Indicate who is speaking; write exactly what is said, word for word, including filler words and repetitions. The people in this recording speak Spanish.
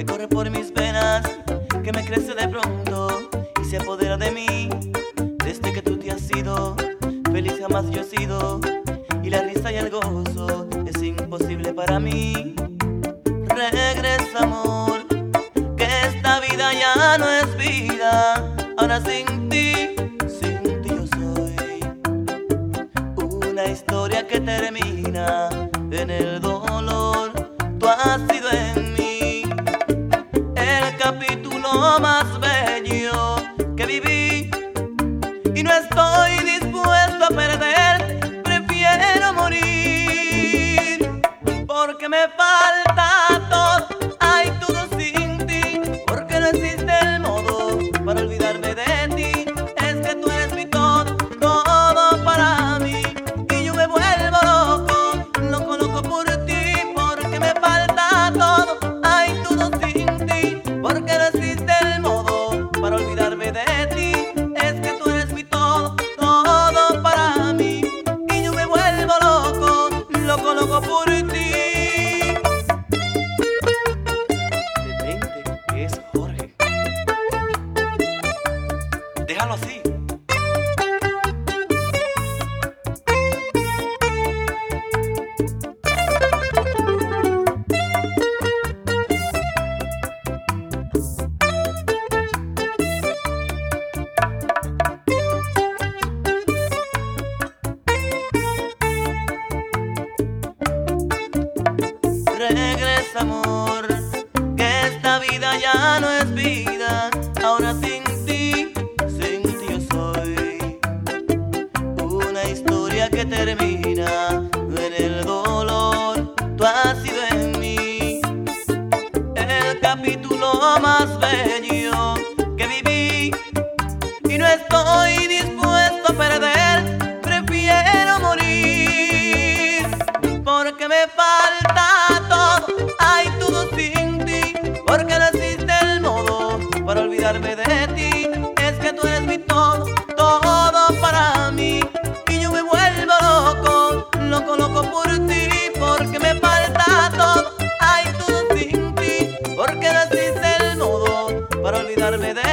Speaker 1: que corre por mis venas, que me crece de pronto y se apodera de mí. Desde que tú te has ido, feliz jamás yo he sido, y la risa y el gozo es imposible para mí. Regresa, amor, que esta vida ya no es vida. Ahora sin ti, sin ti yo soy una historia que termina en el dolor. Tú has sido en mí el capítulo más bello que viví, y no estoy dispuesto a perderte. Prefiero morir porque me falta todo. Hay todo sin ti, porque no existe el modo para olvidarme de ti. Es que tú eres mi todo, todo para mí, y yo me vuelvo loco, loco, loco por ti, porque me falta todo. Hay todo sin ti, porque no existe el modo para olvidarme de ti. Es que tú eres mi todo, todo para mí, y yo me vuelvo loco, loco, loco por ti. Detente, que es Jorge. Déjalo así. Regresa, amor, que esta vida ya no es vida. Ahora sin ti, sin ti yo soy una historia que termina en el dolor. Tú has sido en mí el capítulo más bello que viví, y no estoy dispuesto a perder. Prefiero morir porque me falta todo. Hay todo sin ti, porque no existe el modo para olvidarme de ti. Es que tú eres mi todo, todo para mí, y yo me vuelvo loco, loco, loco por ti, porque me falta todo. Hay todo sin ti, porque no existe el modo para olvidarme de ti.